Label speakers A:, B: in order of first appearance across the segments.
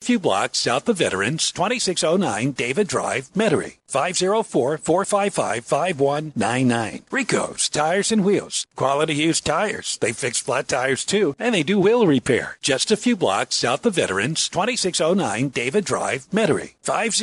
A: few blocks south of Veterans, 2609 David Drive, Metairie. 504-455-5199. Rico's Tires and Wheels. Quality used tires. They fix flat tires too, and they do wheel repair. Just a few blocks south of Veterans, 2609 David Drive, Metairie.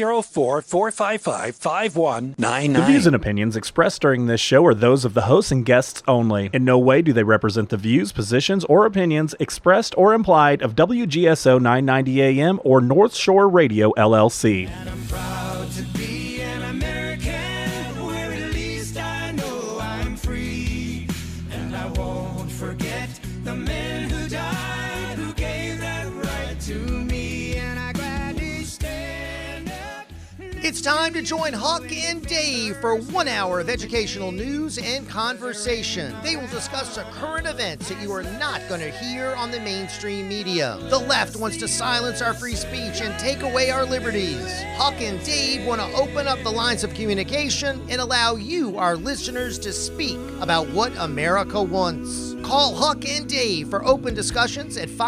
A: 504-455-5199.
B: The views and opinions expressed during this show are those of the hosts and guests only. In no way do they represent the views, positions, or opinions expressed or implied of WGSO 990 AM or North Shore Radio, LLC.
C: And I'm proud to be an American, where at least I know I'm free. And I won't forget the men who died, who gave that right to me. And I gladly stand up.
D: It's time to join Huck and Dave for 1 hour of educational news and conversation. They will discuss the current events that you are not going to hear on the mainstream media. The left wants to silence our free speech and take away our liberties. Huck and Dave want to open up the lines of communication and allow you, our listeners, to speak about what America wants. Call Huck and Dave for open discussions at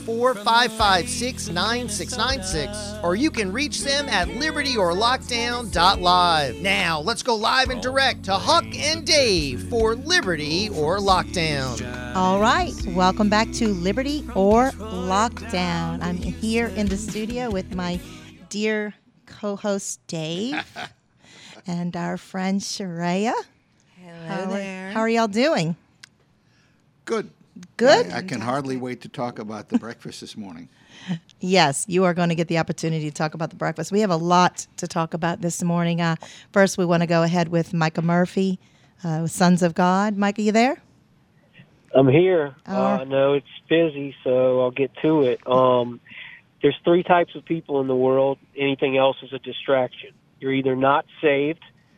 D: 504-556-9696, or you can reach them at libertyorlockdown.live. Now, let's go live and direct to Huck and Dave for Liberty or Lockdown.
E: All right, welcome back to Liberty or Lockdown. I'm here in the studio with my dear co-host Dave and our friend Sharaya.
F: Hello there.
E: How are y'all doing?
F: Good.
E: Good?
F: I can hardly wait to talk about the breakfast this morning.
E: Yes, you are going to get the opportunity to talk about the breakfast. We have a lot to talk about this morning. First, we want to go ahead with Micah Murphy, Sons of God. Micah, you there?
G: I'm here. I know it's busy, so I'll get to it. There's three types of people in the world. Anything else is a distraction. You're either not saved,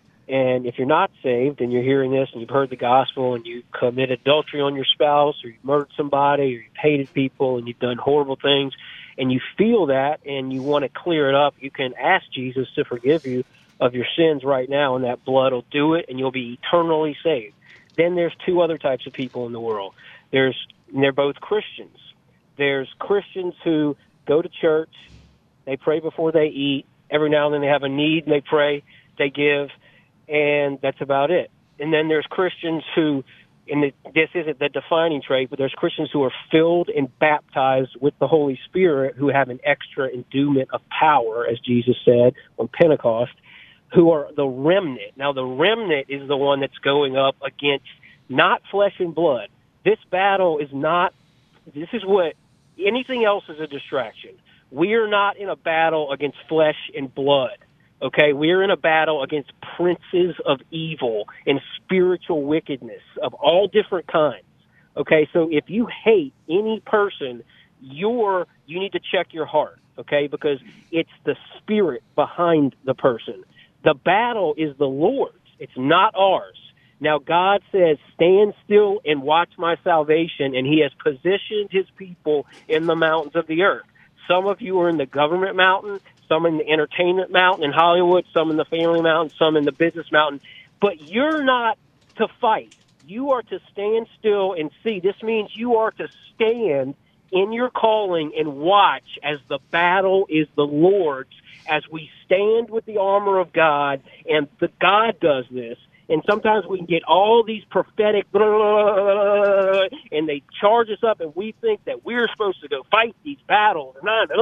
G: and if you're not saved and you're hearing this and you've heard the gospel and you commit adultery on your spouse or you murdered somebody or you've hated people and you've done horrible things and you feel that and you want to clear it up, you can ask Jesus to forgive you of your sins right now, and that blood will do it and you'll be eternally saved. Then there's two other types of people in the world. And they're both Christians. There's Christians who go to church, they pray before they eat. Every now and then they have a need and they pray, they give, and that's about it. And then there's Christians who, and this isn't the defining trait, but there's Christians who are filled and baptized with the Holy Spirit, who have an extra endowment of power, as Jesus said on Pentecost, who are the remnant. Now, the remnant is the one that's going up against not flesh and blood. This battle is not, this is what, anything else is a distraction. We are not in a battle against flesh and blood. Okay, we're in a battle against princes of evil and spiritual wickedness of all different kinds. Okay, so if you hate any person, you need to check your heart, okay, because it's the spirit behind the person. The battle is the Lord's. It's not ours. Now, God says, stand still and watch my salvation, and he has positioned his people in the mountains of the earth. Some of you are in the government mountain, some in the entertainment mountain in Hollywood, some in the family mountain, some in the business mountain. But you're not to fight. You are to stand still and see. This means you are to stand in your calling and watch as the battle is the Lord's, as we stand with the armor of God, and God does this. And sometimes we can get all these prophetic, and they charge us up, and we think that we're supposed to go fight these battles.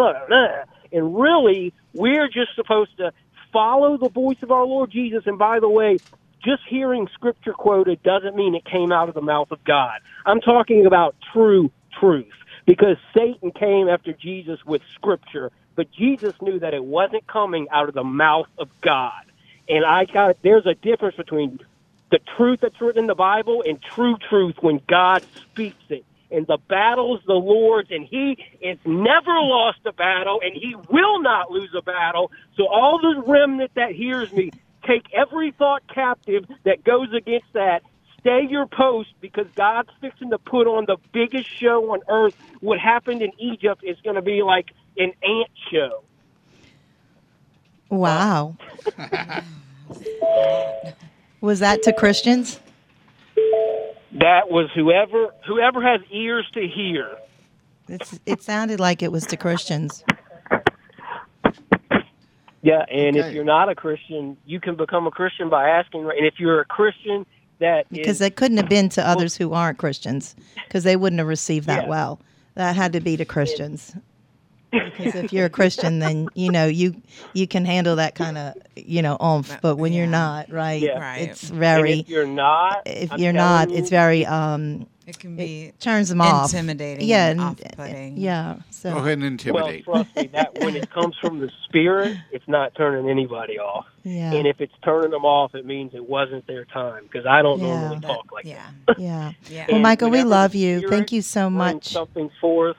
G: And really, we're just supposed to follow the voice of our Lord Jesus. And by the way, just hearing Scripture quoted doesn't mean it came out of the mouth of God. I'm talking about true truth, because Satan came after Jesus with Scripture, but Jesus knew that it wasn't coming out of the mouth of God. And there's a difference between the truth that's written in the Bible and true truth when God speaks it. And the battle's the Lord's, and he has never lost a battle, and he will not lose a battle. So all the remnant that hears me, take every thought captive that goes against that. Stay your post, because God's fixing to put on the biggest show on earth. What happened in Egypt is going to be like an ant show.
E: Wow. Was that to Christians?
G: That was whoever has ears to hear.
E: It sounded like it was to Christians.
G: Yeah, and
F: Okay.
G: if you're not a Christian, you can become a Christian by asking. And if you're a Christian that
E: Because
G: is,
E: they couldn't have been to others who aren't Christians, because they wouldn't have received that
G: Yeah.
E: well. That had to be to Christians. Because if you're a Christian, then you can handle that kind of oomph. But when you're not, right?
G: Yeah.
H: Right.
E: It's
G: and
E: very.
G: if you're not,
E: If
G: I'm
E: you're
G: telling
E: not,
G: you,
E: it's very
H: It can be
E: turns them off.
H: intimidating
E: Yeah,
H: and
E: and-
H: off-putting.
E: Yeah.
F: Go
E: So
F: ahead and
G: Well,
F: intimidate.
G: trust me, that when it comes from the Spirit, it's not turning anybody off.
E: yeah,
G: And if it's turning them off, it means it wasn't their time, because I don't
E: Yeah.
G: normally talk like
H: Yeah.
G: that.
E: yeah.
H: Yeah.
E: Well,
G: And
E: Michael, we
G: whenever
E: love
G: the
E: you.
G: Spirit
E: Thank you so
G: brings
E: much.
G: something forth,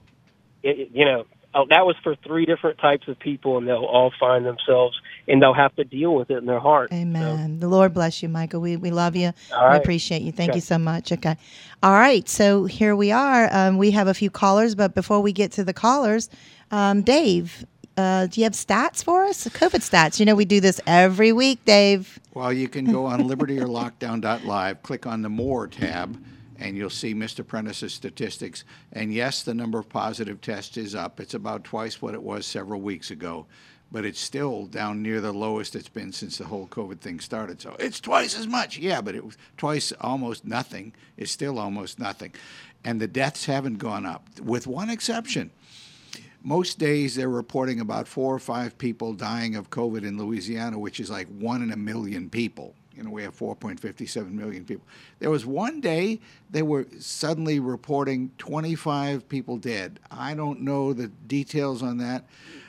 G: that was for 3 different types of people, and they'll all find themselves, and they'll have to deal with it in their heart.
E: Amen. The Lord bless you, Michael. We love you.
G: All
E: We
G: right.
E: appreciate you. Thank
G: Okay.
E: you so much. Okay. All right. So here we are. We have a few callers, but before we get to the callers, Dave, do you have stats for us? COVID stats. You know, we do this every week, Dave.
F: Well, you can go on libertyorlockdown.live, click on the More tab, and you'll see Mr. Prentice's statistics. And yes, the number of positive tests is up. It's about twice what it was several weeks ago, but it's still down near the lowest it's been since the whole COVID thing started. So it's twice as much. Yeah, but it was twice almost nothing. It's still almost nothing. And the deaths haven't gone up, with one exception. Most days they're reporting about 4 or 5 people dying of COVID in Louisiana, which is like 1 in a million people. You know, we have 4.57 million people. There was one day they were suddenly reporting 25 people dead. I don't know the details on that.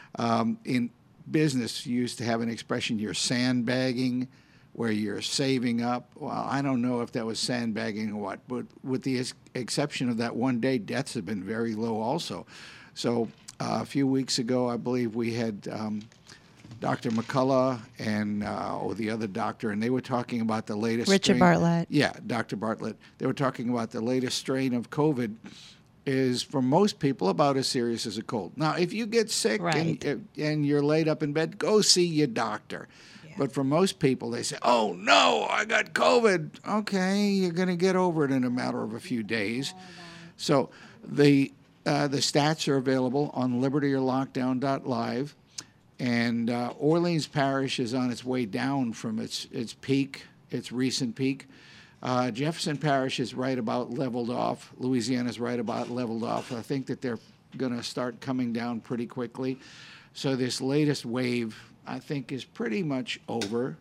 F: In business, you used to have an expression, you're sandbagging, where you're saving up. Well, I don't know if that was sandbagging or what, but with the exception of that one day, deaths have been very low also. So a few weeks ago, I believe we had Dr. McCullough and the other doctor, and they were talking about the latest
E: Richard
F: strain.
E: Bartlett.
F: Yeah, Dr. Bartlett. They were talking about the latest strain of COVID is, for most people, about as serious as a cold. Now, if you get sick
E: Right.
F: and you're laid up in bed, go see your doctor. But for most people, they say, oh, no, I got COVID. Okay, you're going to get over it in a matter of a few days. So the stats are available on libertyorlockdown.live. And Orleans Parish is on its way down from its peak, its recent peak. Jefferson Parish is right about leveled off. Louisiana's right about leveled off. I think that they're going to start coming down pretty quickly. So this latest wave, I think, is pretty much over.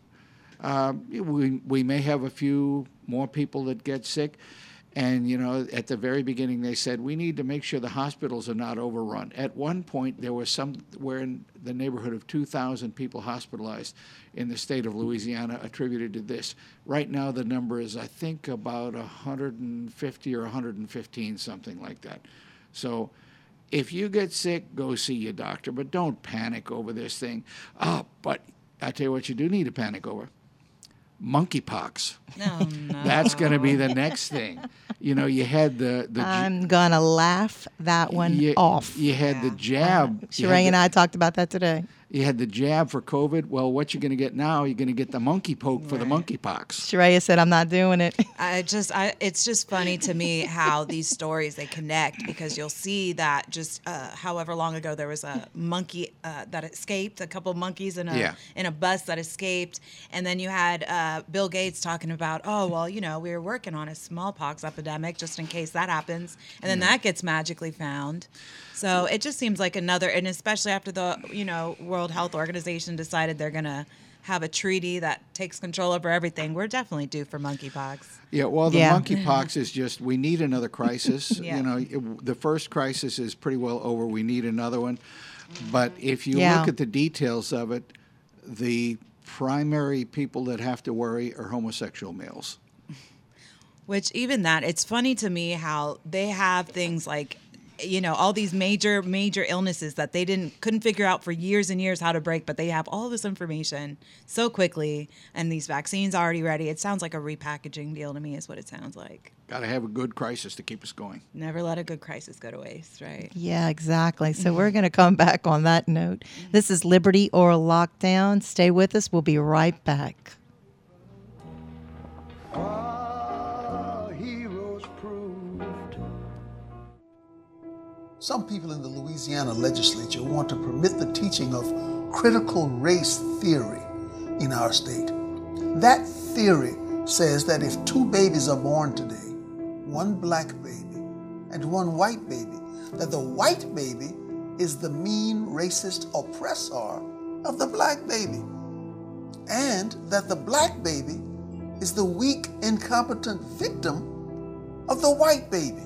F: We may have a few more people that get sick. And, you know, at the very beginning, they said, we need to make sure the hospitals are not overrun. At one point, there was somewhere in the neighborhood of 2,000 people hospitalized in the state of Louisiana attributed to this. Right now, the number is, I think, about 150 or 115, something like that. So if you get sick, go see your doctor, but don't panic over this thing. But I tell you what you do need to panic over. Monkeypox.
H: No.
F: That's going to be the next thing. You know, you had the
E: I'm gonna laugh that one off.
F: You had the jab.
E: Sheree and I talked about that today.
F: You had the jab for COVID. Well, what you're going to get now, you're going to get the monkey poke for the monkeypox.
E: Sheree said, I'm not doing it.
H: It's just funny to me how these stories, they connect, because you'll see that just however long ago there was a monkey that escaped, a couple of monkeys in a bus that escaped. And then you had Bill Gates talking about, oh, well, you know, we were working on a smallpox epidemic just in case that happens. And then that gets magically found. So it just seems like another, and especially after the, you know, World Health Organization decided they're going to have a treaty that takes control over everything, we're definitely due for monkeypox.
F: Yeah, well, the monkeypox is just, we need another crisis.
H: Yeah.
F: You know, the first crisis is pretty well over. We need another one. But if you look at the details of it, the primary people that have to worry are homosexual males.
H: Which even that, it's funny to me how they have things like, you know, all these major illnesses that they couldn't figure out for years and years how to break, but they have all this information so quickly, and these vaccines already ready. It sounds like a repackaging deal to me, is what it sounds like.
F: Got to have a good crisis to keep us going.
H: Never let a good crisis go to waste, right?
E: Yeah, exactly. So we're going to come back on that note. This is Liberty or Lockdown. Stay with us. We'll be right back.
I: Some people in the Louisiana legislature want to permit the teaching of critical race theory in our state. That theory says that if 2 babies are born today, 1 black baby and 1 white baby, that the white baby is the mean racist oppressor of the black baby, and that the black baby is the weak, incompetent victim of the white baby.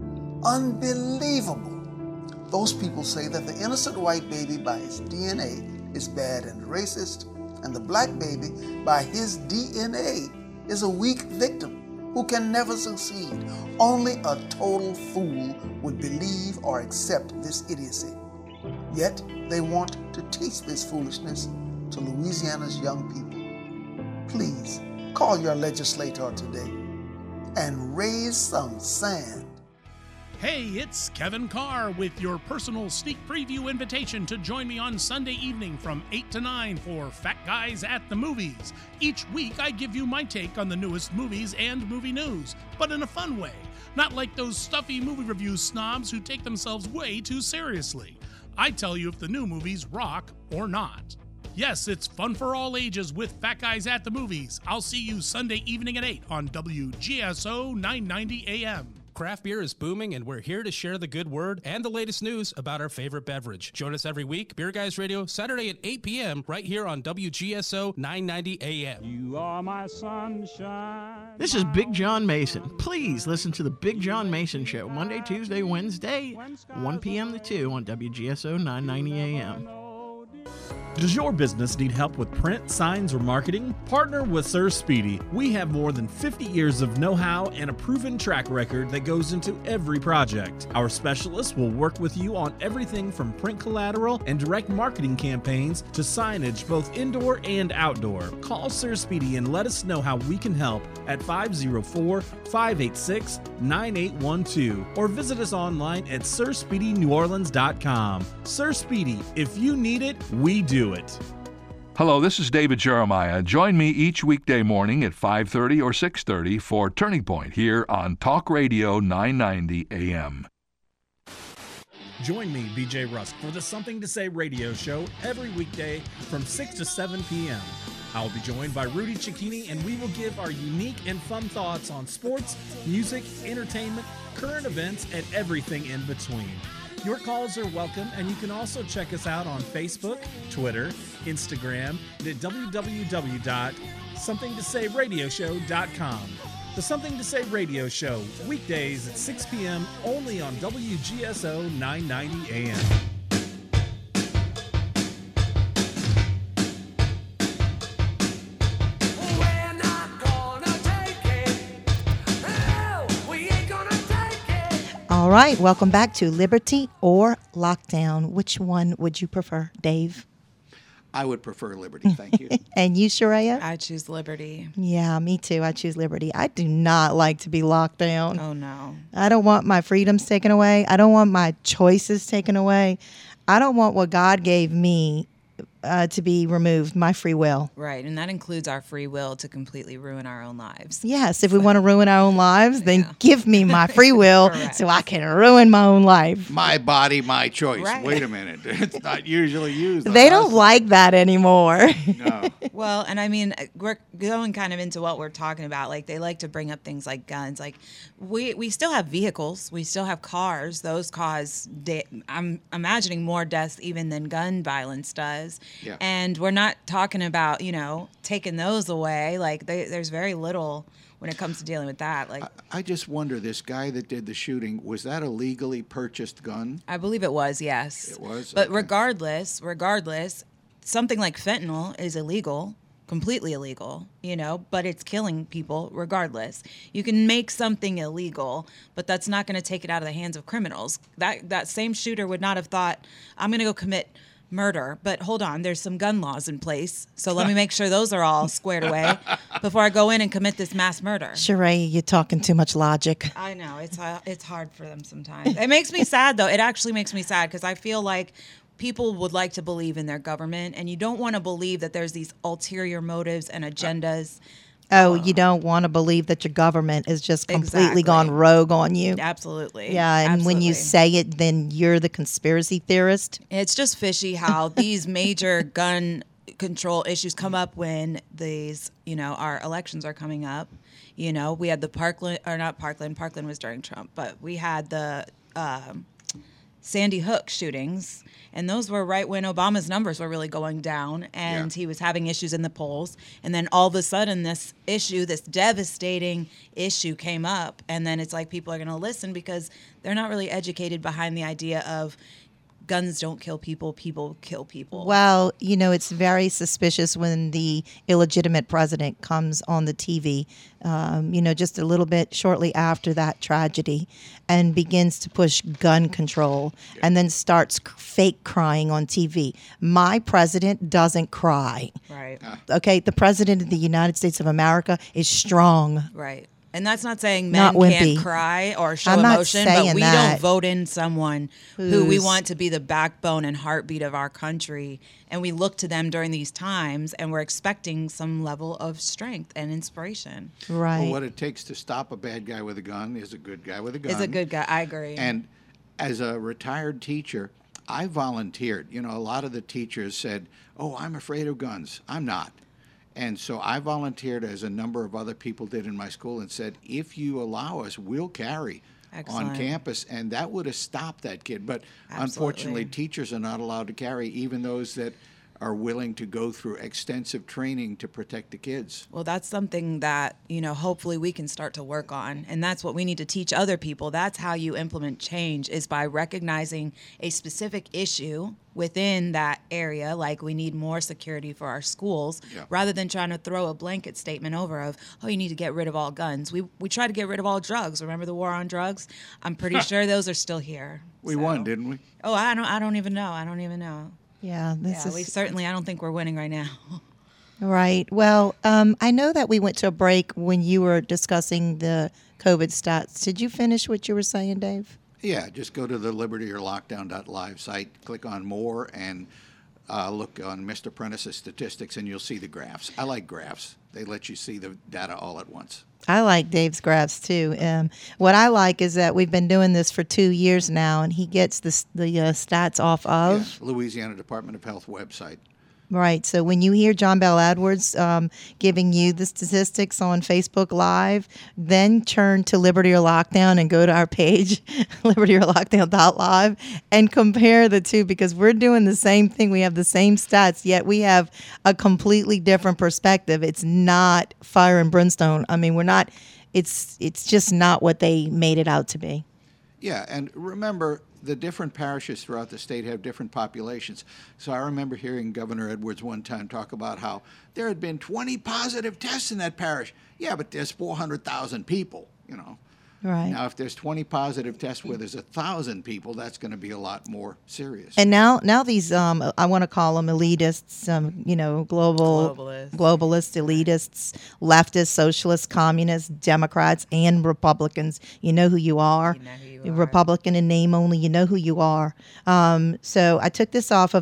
I: Unbelievable. Those people say that the innocent white baby by his DNA is bad and racist, and the black baby by his DNA is a weak victim who can never succeed. Only a total fool would believe or accept this idiocy. Yet they want to teach this foolishness to Louisiana's young people. Please call your legislator today and raise some sand.
J: Hey, it's Kevin Carr with your personal sneak preview invitation to join me on Sunday evening from 8 to 9 for Fat Guys at the Movies. Each week I give you my take on the newest movies and movie news, but in a fun way. Not like those stuffy movie review snobs who take themselves way too seriously. I tell you if the new movies rock or not. Yes, it's fun for all ages with Fat Guys at the Movies. I'll see you Sunday evening at 8 on WGSO 990 AM.
K: Craft beer is booming, and we're here to share the good word and the latest news about our favorite beverage. Join us every week, Beer Guys Radio, Saturday at 8 p.m. right here on WGSO 990 AM.
L: You are my sunshine.
M: This is Big John Mason. Please listen to the Big John Mason Show, Monday, Tuesday, Wednesday, 1 p.m. to 2 on WGSO 990 AM.
B: Does your business need help with print, signs, or marketing? Partner with Sir Speedy. We have more than 50 years of know-how and a proven track record that goes into every project. Our specialists will work with you on everything from print collateral and direct marketing campaigns to signage, both indoor and outdoor. Call Sir Speedy and let us know how we can help at 504-586-9812 or visit us online at SirSpeedyNewOrleans.com. Sir Speedy, if you need it, we do it.
N: Hello, this is David Jeremiah. Join me each weekday morning at 5:30 or 6:30 for Turning Point here on Talk Radio 990 AM.
B: Join me, BJ Rusk, for the Something to Say radio show every weekday from 6 to 7 p.m. I'll be joined by Rudy Cicchini, and we will give our unique and fun thoughts on sports, music, entertainment, current events, and everything in between. Your calls are welcome, and you can also check us out on Facebook, Twitter, Instagram, and at www.somethingtosayradioshow.com. The Something to Say radio show, weekdays at 6 p.m. only on WGSO 990 AM.
E: All right, welcome back to Liberty or Lockdown. Which one would you prefer, Dave?
F: I would prefer Liberty, thank you.
E: And you, Sharaya?
H: I choose Liberty.
E: Yeah, me too. I choose Liberty. I do not like to be locked down.
H: Oh, no.
E: I don't want my freedoms taken away. I don't want my choices taken away. I don't want what God gave me to be removed, my free will.
H: Right, and that includes our free will to completely ruin our own lives.
E: Yes, if we want to ruin our own lives, then give me my free will so I can ruin my own life.
F: My body, my choice. Right. Wait a minute. It's not usually used.
E: They don't like that anymore.
F: No.
H: Well, and I mean, we're going kind of into what we're talking about. Like, they like to bring up things like guns. Like, we still have vehicles. We still have cars. Those cause, I'm imagining, more deaths even than gun violence does.
F: Yeah.
H: And we're not talking about, taking those away. Like, there's very little when it comes to dealing with that. Like,
F: I just wonder, this guy that did the shooting, was that a legally purchased gun?
H: I believe it was, yes.
F: It was?
H: But
F: okay.
H: regardless, something like fentanyl is illegal, completely illegal, but it's killing people regardless. You can make something illegal, but that's not going to take it out of the hands of criminals. That same shooter would not have thought, I'm going to go commit murder, but hold on, there's some gun laws in place, so let me make sure those are all squared away before I go in and commit this mass murder.
E: Sheree, you're talking too much logic.
H: I know, it's hard for them sometimes. It makes me sad, though. It actually makes me sad because I feel like people would like to believe in their government, and you don't want to believe that there's these ulterior motives and agendas.
E: Oh, you don't want to believe that your government is just completely gone rogue on you.
H: Absolutely.
E: Yeah, and
H: Absolutely.
E: when you say it, then you're the conspiracy theorist.
H: It's just fishy how these major gun control issues come up when these, our elections are coming up. We had the Parkland was during Trump, but we had the Sandy Hook shootings, and those were right when Obama's numbers were really going down, and he was having issues in the polls. And then all of a sudden, this devastating issue came up, and then it's like people are going to listen because they're not really educated behind the idea of guns don't kill people, people kill people.
E: Well, it's very suspicious when the illegitimate president comes on the TV, just a little bit shortly after that tragedy and begins to push gun control and then starts fake crying on TV. My president doesn't cry.
H: Right.
E: Okay, the president of the United States of America is strong.
H: Right. And that's not saying men can't cry or show emotion, but we don't vote in someone who we want to be the backbone and heartbeat of our country. And we look to them during these times, and we're expecting some level of strength and inspiration.
E: Right.
F: Well, what it takes to stop a bad guy with a gun is a good guy with a gun.
H: Is a good guy. I agree.
F: And as a retired teacher, I volunteered. A lot of the teachers said, "Oh, I'm afraid of guns." I'm not. And so I volunteered, as a number of other people did in my school, and said, if you allow us, we'll carry on campus. And that would have stopped that kid. But unfortunately, teachers are not allowed to carry, even those that are willing to go through extensive training to protect the kids.
H: Well, that's something that, hopefully we can start to work on. And that's what we need to teach other people. That's how you implement change, is by recognizing a specific issue within that area. Like, we need more security for our schools, rather than trying to throw a blanket statement over of, oh, you need to get rid of all guns. We try to get rid of all drugs. Remember the war on drugs? I'm pretty sure those are still here.
F: We won, didn't we?
H: Oh, I don't even know.
E: Yeah,
H: I don't think we're winning right now.
E: Right. Well, I know that we went to a break when you were discussing the COVID stats. Did you finish what you were saying, Dave?
F: Yeah, just go to the libertyorlockdown.live site, click on more, and look on Mr. Prentice's statistics, and you'll see the graphs. I like graphs. They let you see the data all at once.
E: I like Dave's graphs, too. What I like is that we've been doing this for 2 years now, and he gets the stats off of
F: Louisiana Department of Health website.
E: Right. So when you hear John Bell Edwards giving you the statistics on Facebook Live, then turn to Liberty or Lockdown and go to our page, libertyorlockdown.live, and compare the two, because we're doing the same thing. We have the same stats, yet we have a completely different perspective. It's not fire and brimstone. I mean, it's just not what they made it out to be.
F: Yeah, and remember, the different parishes throughout the state have different populations. So I remember hearing Governor Edwards one time talk about how there had been 20 positive tests in that parish. Yeah, but there's 400,000 people,
E: Right.
F: Now, if there's 20 positive tests where there's 1,000 people, that's going to be a lot more serious.
E: And now these, I want to call them elitists, globalist elitists, leftists, socialists, communists, Democrats, and Republicans. You know who you are. Republican in name only. You know who you are. So I took this off of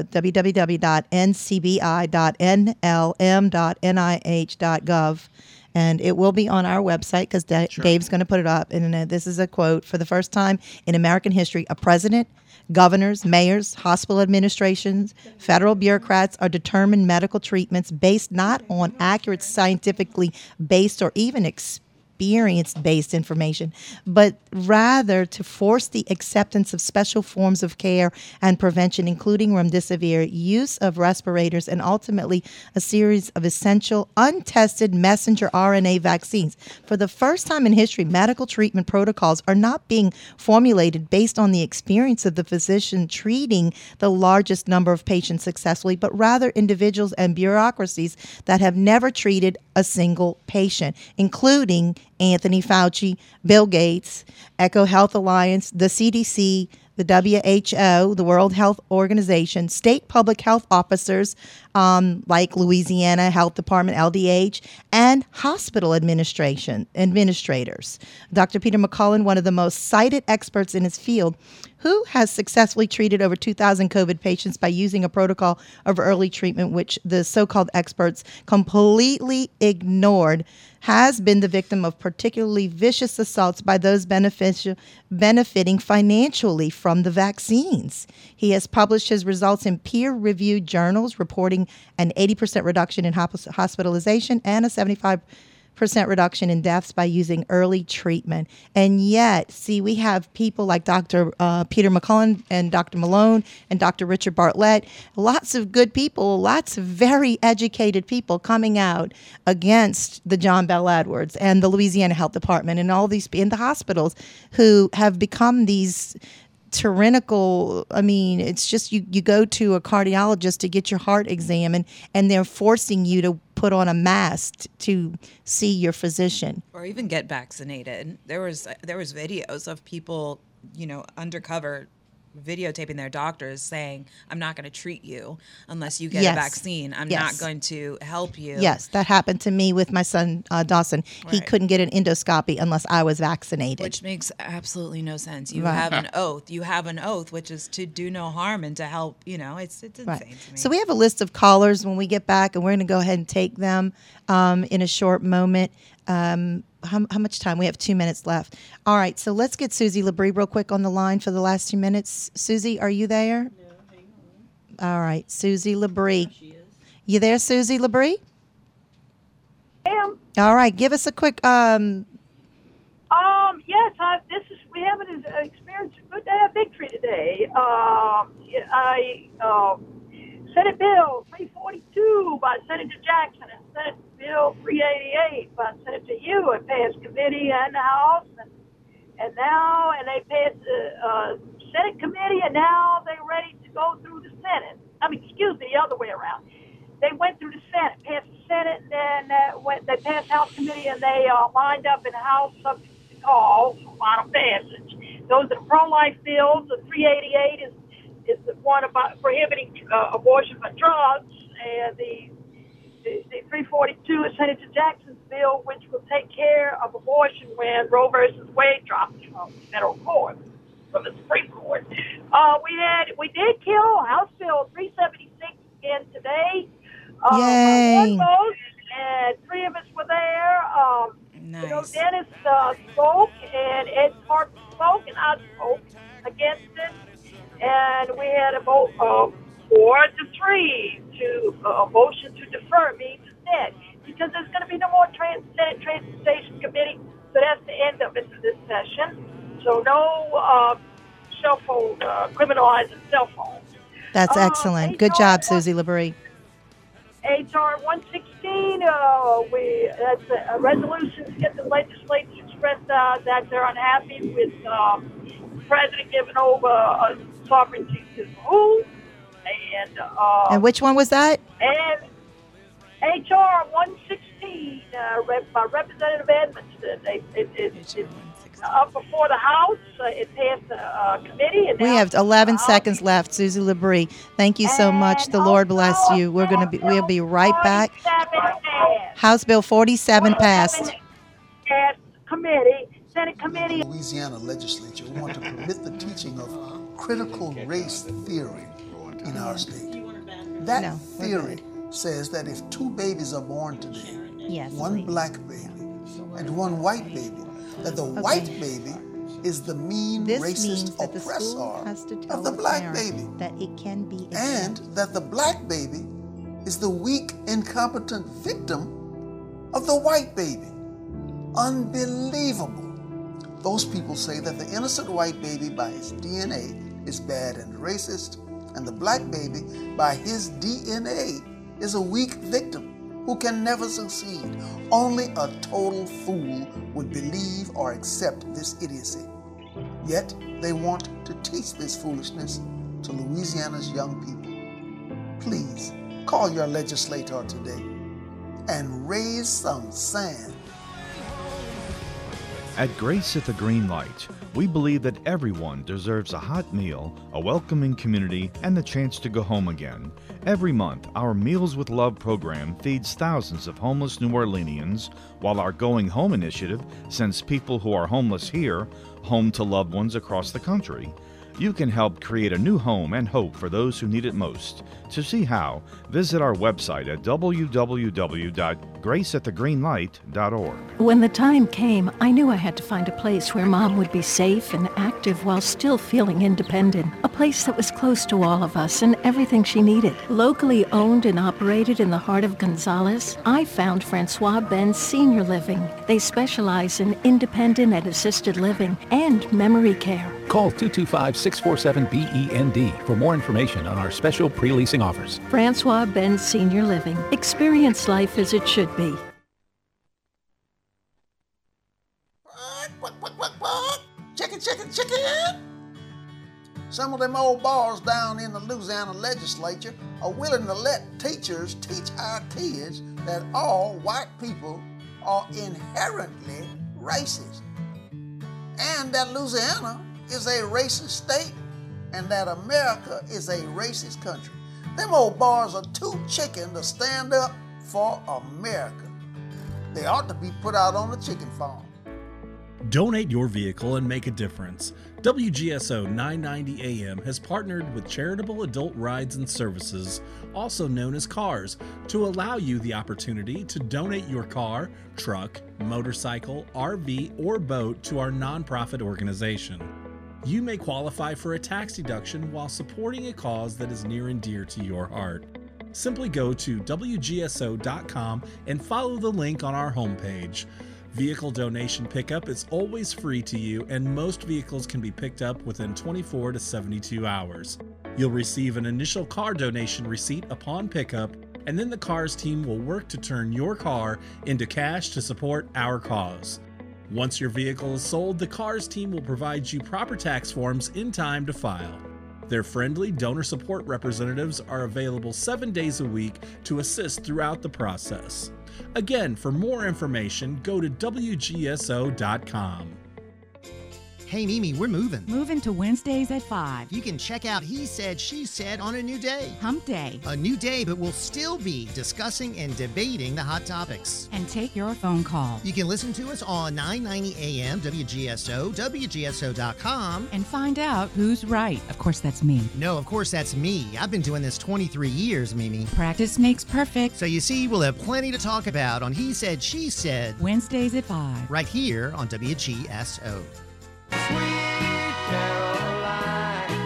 E: www.ncbi.nlm.nih.gov. And it will be on our website, because Dave's going to put it up. And this is a quote: "For the first time in American history, a president, governors, mayors, hospital administrations, federal bureaucrats are determined medical treatments based not on accurate, scientifically based, or even experience-based information, but rather to force the acceptance of special forms of care and prevention, including remdesivir, use of respirators, and ultimately a series of essential, untested messenger RNA vaccines. For the first time in history, medical treatment protocols are not being formulated based on the experience of the physician treating the largest number of patients successfully, but rather individuals and bureaucracies that have never treated a single patient, including Anthony Fauci, Bill Gates, Echo Health Alliance, the CDC, the WHO, the World Health Organization, state public health officers like Louisiana Health Department, LDH, and hospital administrators. Dr. Peter McCullough, one of the most cited experts in his field, WHO has successfully treated over 2,000 COVID patients by using a protocol of early treatment, which the so-called experts completely ignored, has been the victim of particularly vicious assaults by those benefiting financially from the vaccines. He has published his results in peer-reviewed journals, reporting an 80% reduction in hospitalization and a 75% reduction in deaths by using early treatment. And yet, see, we have people like Dr. Peter McCullough and Dr. Malone and Dr. Richard Bartlett, lots of good people, lots of very educated people coming out against the John Bell Edwards and the Louisiana Health Department and all these in the hospitals who have become these tyrannical. I mean, it's just you go to a cardiologist to get your heart examined, and they're forcing you to put on a mask to see your physician
H: or even get vaccinated. There was videos of people, undercover videotaping their doctors saying, I'm not going to treat you unless you get a vaccine. I'm not going to help you.
E: Yes, that happened to me with my son, Dawson. Right. He couldn't get an endoscopy unless I was vaccinated.
H: Which makes absolutely no sense. You have an oath. You have an oath, which is to do no harm and to help. It's insane to me.
E: So we have a list of callers when we get back, and we're going to go ahead and take them in a short moment. How much time? We have 2 minutes left. All right, so let's get Susie Labrie real quick on the line for the last 2 minutes. Susie, are you there? No, hang on. All right, Susie Labrie. She is. You there, Susie Labrie?
O: I am.
E: All right, give us a quick.
O: Yes, we have an experience. Good to have victory today. Senate Bill 342 by Senator Jackson and Senate Bill 388 by Senator Hewitt passed committee and the House, and they passed the Senate committee, and now they're ready to go through the Senate. The other way around. They went through the Senate, passed the Senate, and then they passed House committee, and they lined up in the House subject to call for final passage. Those are the pro-life bills. The 388 is the one about prohibiting abortion by drugs, and the 342 is Senator Jackson's bill, which will take care of abortion when Roe versus Wade drops from the federal court, from the Supreme Court. We did kill House Bill 376 again today.
E: Yay!
O: One vote, and 3 of us were there.
H: Nice.
O: Dennis spoke, and Ed Park spoke, and I spoke against it. And we had a vote 4-3 to a motion to defer means instead, because there's going to be no more Senate Transportation Committee, so that's the end of it for this session. So no cell phone, criminalizing cell phones.
E: That's excellent. Good job, Susie Labrie.
O: HR 116, that's a resolution to get the legislature to express that they're unhappy with the president giving over sovereignty to who.
E: And which one was that?
O: And HR 116 by Representative Edmondson. It's up before the House. It passed a committee. And
E: we have 11 seconds left, Susie Labrie. Thank you so much. The Lord bless you. We'll be right back. House Bill 47 passed.
O: Passed committee. Senate committee.
I: The Louisiana legislature want to permit the teaching of critical race theory in our state. That theory says that if 2 babies are born today, one black baby and one white baby, that the white baby is the mean, racist oppressor of the black baby.
E: That it can be
I: and that the black baby is the weak, incompetent victim of the white baby. Unbelievable. Those people say that the innocent white baby by his DNA is bad and racist, and the black baby by his DNA is a weak victim who can never succeed. Only a total fool would believe or accept this idiocy. Yet they want to teach this foolishness to Louisiana's young people. Please call your legislator today and raise some sand.
P: At Grace at the Green Light, we believe that everyone deserves a hot meal, a welcoming community, and the chance to go home again. Every month, our Meals with Love program feeds thousands of homeless New Orleanians, while our Going Home initiative sends people who are homeless here home to loved ones across the country. You can help create a new home and hope for those who need it most. To see how, visit our website at www.graceatthegreenlight.org.
Q: When the time came, I knew I had to find a place where Mom would be safe and active while still feeling independent. A place that was close to all of us and everything she needed. Locally owned and operated in the heart of Gonzales, I found Francois Benz Senior Living. They specialize in independent and assisted living and memory care.
A: Call 225-647-BEND for more information on our special pre-leasing offers.
Q: Francois Benz Senior Living. Experience life as it should be.
I: Chicken, chicken, chicken! Some of them old bars down in the Louisiana legislature are willing to let teachers teach our kids that all white people are inherently racist, and that Louisiana is a racist state, and that America is a racist country. Them old bars are too chicken to stand up for America. They ought to be put out on the chicken farm.
B: Donate your vehicle and make a difference. WGSO 990 AM has partnered with Charitable Adult Rides and Services, also known as CARS, to allow you the opportunity to donate your car, truck, motorcycle, RV, or boat to our nonprofit organization. You may qualify for a tax deduction while supporting a cause that is near and dear to your heart. Simply go to WGSO.com and follow the link on our homepage. Vehicle donation pickup is always free to you, and most vehicles can be picked up within 24 to 72 hours. You'll receive an initial car donation receipt upon pickup, and then the CARS team will work to turn your car into cash to support our cause. Once your vehicle is sold, the CARS team will provide you proper tax forms in time to file. Their friendly donor support representatives are available 7 days a week to assist throughout the process. Again, for more information, go to WGSO.com.
D: Hey, Mimi, we're moving.
R: Moving to Wednesdays at 5.
D: You can check out He Said, She Said on a new day.
R: Hump Day.
D: A new day, but we'll still be discussing and debating the hot topics.
R: And take your phone call.
D: You can listen to us on 990 AM, WGSO, WGSO.com.
R: And find out who's right. Of course, that's me.
D: No, of course, that's me. I've been doing this 23 years, Mimi.
R: Practice makes perfect.
D: So you see, we'll have plenty to talk about on He Said, She Said.
R: Wednesdays at 5.
D: Right here on WGSO.
C: Sweet Caroline,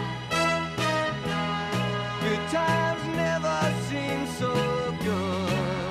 C: good times never seem so good.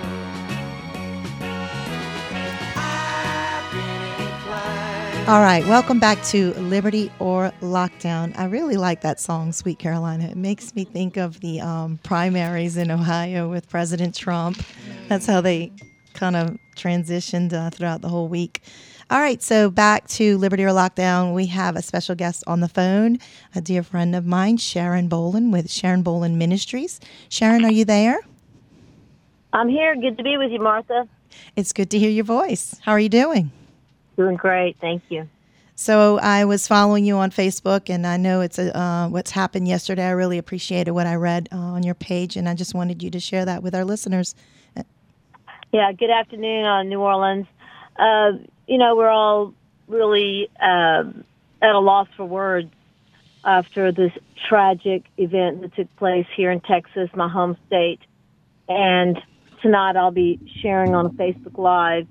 C: I've been inclined.
E: All right, welcome back to Liberty or Lockdown. I really like that song, Sweet Carolina. It makes me think of the primaries in Ohio with President Trump. That's how they kind of transitioned throughout the whole week. All right, so back to Liberty or Lockdown. We have a special guest on the phone, a dear friend of mine, Sharon Boland with Sharon Boland Ministries. Sharon, are you there?
S: I'm here. Good to be with you, Martha.
E: It's good to hear your voice. How are you doing?
S: Doing great. Thank you.
E: So I was following you on Facebook, and I know it's what's happened yesterday. I really appreciated what I read on your page, and I just wanted you to share that with our listeners.
S: Yeah, good afternoon on New Orleans. We're all really at a loss for words after this tragic event that took place here in Texas, my home state. And tonight I'll be sharing on a Facebook Live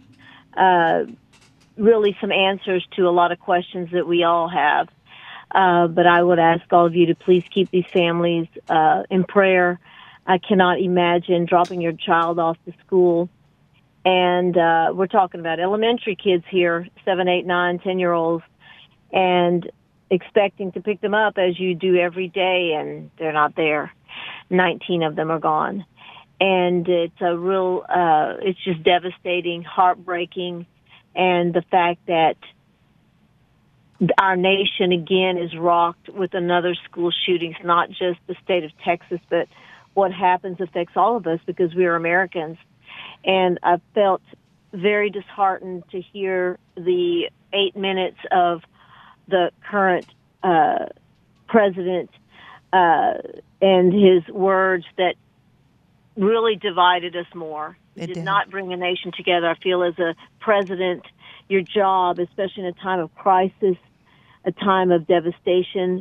S: really some answers to a lot of questions that we all have. But I would ask all of you to please keep these families in prayer. I cannot imagine dropping your child off to school. And we're talking about elementary kids here, 7, 8, 9, 10-year-olds, and expecting to pick them up as you do every day, and they're not there. 19 of them are gone. And it's a real, it's just devastating, heartbreaking, and the fact that our nation, again, is rocked with another school shootings, not just the state of Texas, but what happens affects all of us because we are Americans. And I felt very disheartened to hear the 8 minutes of the current president and his words that really divided us more. It did not bring the nation together. I feel as a president, your job, especially in a time of crisis, a time of devastation,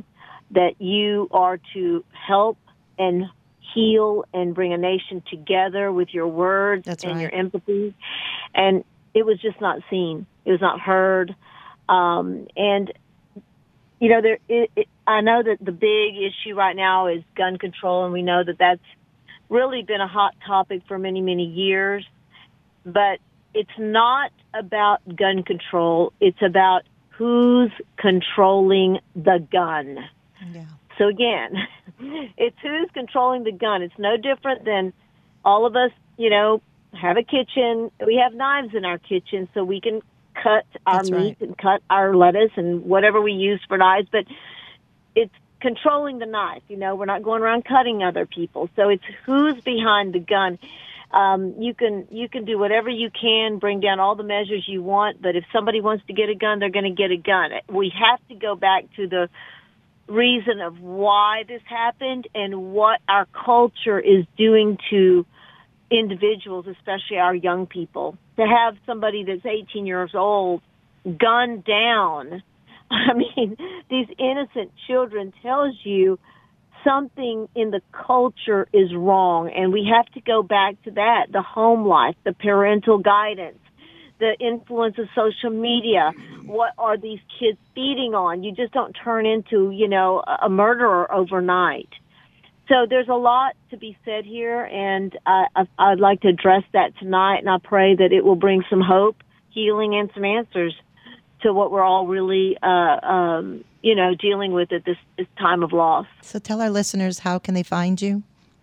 S: that you are to help and heal and bring a nation together with your words and your empathy. And it was just not seen. It was not heard. And, you know, I know that the big issue right now is gun control, and we know that that's really been a hot topic for many, many years. But it's not about gun control. It's about who's controlling the gun. Yeah. So again, it's who's controlling the gun. It's no different than all of us, you know, have a kitchen. We have knives in our kitchen so we can cut our meat and cut our lettuce and whatever we use for knives. But it's controlling the knife. You know, we're not going around cutting other people. So it's who's behind the gun. You can do whatever you can, bring down all the measures you want, but if somebody wants to get a gun, they're going to get a gun. We have to go back to the reason of why this happened and what our culture is doing to individuals, especially our young people. To have somebody that's 18 years old gunned down, I mean, these innocent children tells you something in the culture is wrong, and we have to go back to that, the home life, the parental guidance, the influence of social media. What are these kids feeding on? You just don't turn into, you know, a murderer overnight. So there's a lot to be said here, and I'd like to address that tonight, and I pray that it will bring some hope, healing, and some answers to what we're all really, you know, dealing with at this time of loss.
E: So tell our listeners, how can they find you?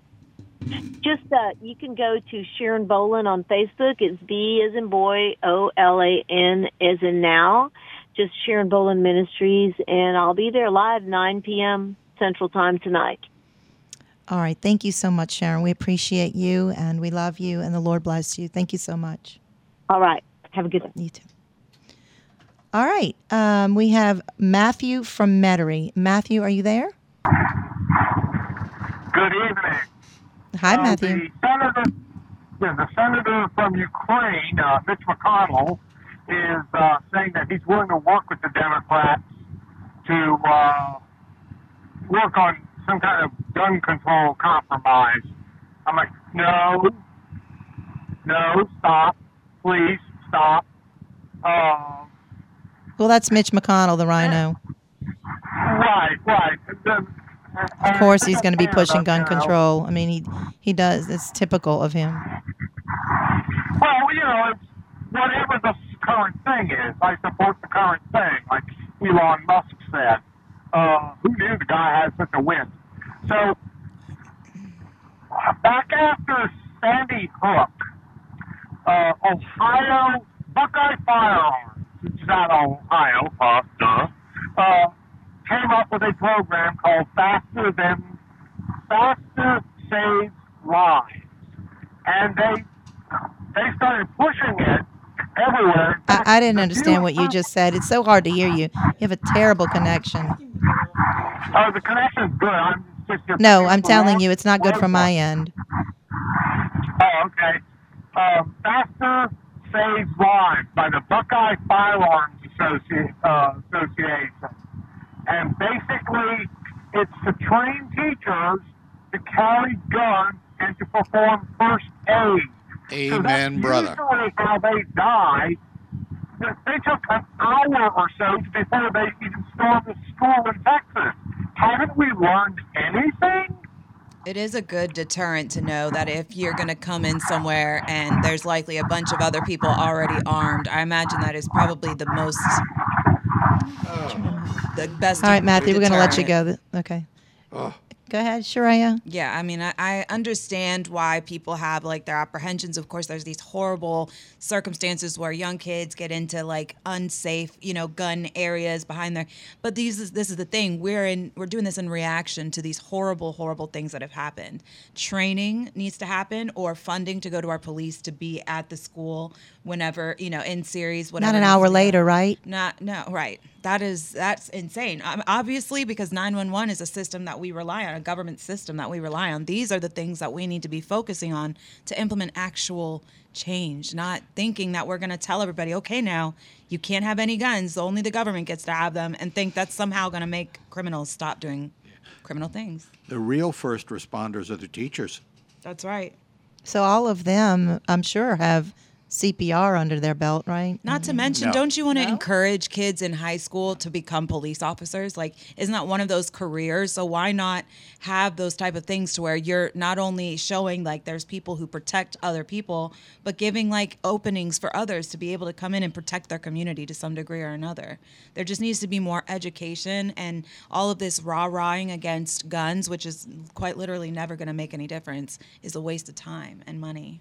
S: Just, you can go to Sharon Boland on Facebook. It's B as in boy, O-L-A-N as in now. Just Sharon Boland Ministries, and I'll be there live 9 p.m. Central Time tonight.
E: All right. Thank you so much, Sharon. We appreciate you, and we love you, and the Lord bless you. Thank you so much.
S: All right. Have a good one.
E: You too. All right. We have Matthew from Metairie. Matthew, are you there?
T: Good evening.
E: Hi, Matthew.
T: The senator from Ukraine, Mitch McConnell, is saying that he's willing to work with the Democrats to work on some kind of gun control compromise. I'm like, no, stop, please, stop.
E: Well, that's Mitch McConnell, the rhino.
T: Right.
E: Of course he's going to be pushing gun control. I mean, he does. It's typical of him.
T: Well, you know, it's whatever the current thing is. I support the current thing, like Elon Musk said. Who knew the guy had such a win? So, back after Sandy Hook, Ohio Buckeye Firearms, which is out of Ohio, came up with a program called Faster Saves Lives. And they started pushing it everywhere.
E: I didn't understand what you just said. It's so hard to hear you. You have a terrible connection.
T: Oh, the connection's good.
E: I'm telling you, it's not good from my end.
T: Oh, okay. Faster Saves Lives by the Buckeye Firearms Association. And basically, it's to train teachers to carry guns and to perform first aid.
F: Amen, brother.
T: Usually how they die. They took an hour or so before they even stormed the school in Texas. Haven't we learned anything?
H: It is a good deterrent to know that if you're going to come in somewhere and there's likely a bunch of other people already armed, I imagine that is probably the best.
E: All right, Matthew, we're going to let you
H: deterrent.
E: go. Okay. Go ahead, Shreya.
H: Yeah, I mean, I understand why people have, like, their apprehensions. Of course, there's these horrible circumstances where young kids get into, like, unsafe, you know, gun areas behind there. But this is the thing. We're doing this in reaction to these horrible, horrible things that have happened. Training needs to happen, or funding to go to our police to be at the school whenever, you know, in series, whatever.
E: Not an hour later, right?
H: Right. That's insane. Obviously, because 911 is a system that we rely on, a government system that we rely on. These are the things that we need to be focusing on to implement actual change, not thinking that we're going to tell everybody, okay, now you can't have any guns, only the government gets to have them, and think that's somehow going to make criminals stop doing criminal things.
F: The real first responders are the teachers.
H: That's right.
E: So all of them, I'm sure, have CPR under their belt, right?
H: Not to mention, don't you want to encourage kids in high school to become police officers? Like, isn't that one of those careers? So why not have those type of things to where you're not only showing like there's people who protect other people, but giving like openings for others to be able to come in and protect their community to some degree or another. There just needs to be more education, and all of this rah-rahing against guns, which is quite literally never going to make any difference, is a waste of time and money.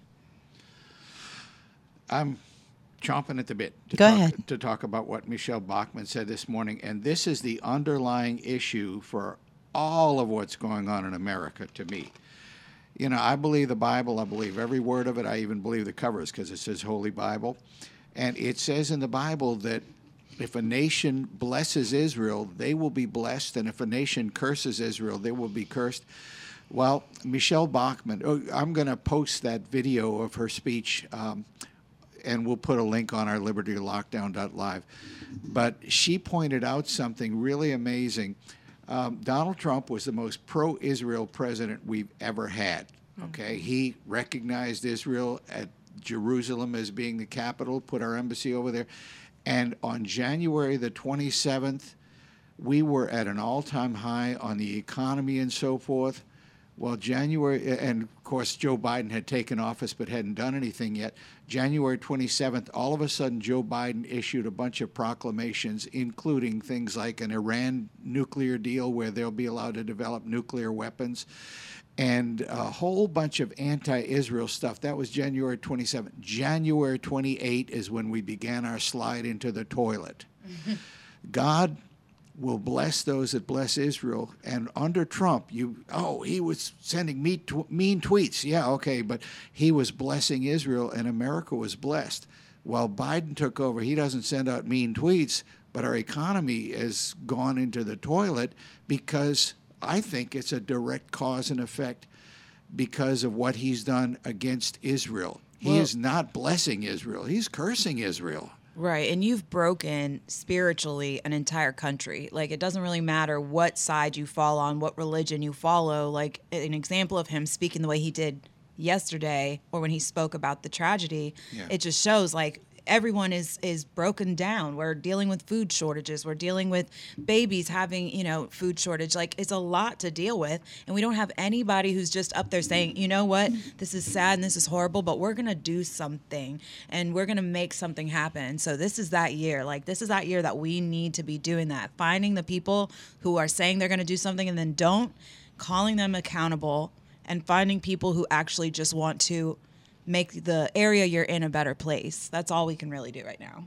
F: I'm chomping at the bit to talk about what Michelle Bachmann said this morning, and this is the underlying issue for all of what's going on in America to me. You know, I believe the Bible. I believe every word of it. I even believe the covers because it says Holy Bible. And it says in the Bible that if a nation blesses Israel, they will be blessed, and if a nation curses Israel, they will be cursed. Well, Michelle Bachmann, I'm going to post that video of her speech, and we'll put a link on our libertylockdown.live. But she pointed out something really amazing. Donald Trump was the most pro-Israel president we've ever had. Okay, he recognized Israel at Jerusalem as being the capital, put our embassy over there. And on January the 27th, we were at an all-time high on the economy and so forth. Well, January, and of course Joe Biden had taken office but hadn't done anything yet. January 27th, all of a sudden Joe Biden issued a bunch of proclamations, including things like an Iran nuclear deal where they'll be allowed to develop nuclear weapons, and a whole bunch of anti-Israel stuff. That was January 27th. January 28th is when we began our slide into the toilet. God will bless those that bless Israel. And under Trump, he was sending mean tweets. Yeah, okay, but he was blessing Israel, and America was blessed. While Biden took over, he doesn't send out mean tweets, but our economy has gone into the toilet because I think it's a direct cause and effect because of what he's done against Israel. He is not blessing Israel. He's cursing Israel.
H: Right, and you've broken spiritually an entire country. Like, it doesn't really matter what side you fall on, what religion you follow. Like, an example of him speaking the way he did yesterday, or when he spoke about the tragedy, it just shows, like, everyone is broken down. We're dealing with food shortages. We're dealing with babies having, food shortage. Like, it's a lot to deal with. And we don't have anybody who's just up there saying, you know what, this is sad and this is horrible, but we're going to do something and we're going to make something happen. So this is that year. Like, this is that year that we need to be doing that. Finding the people who are saying they're going to do something and then don't, calling them accountable, and finding people who actually just want to make the area you're in a better place. That's all we can really do right now.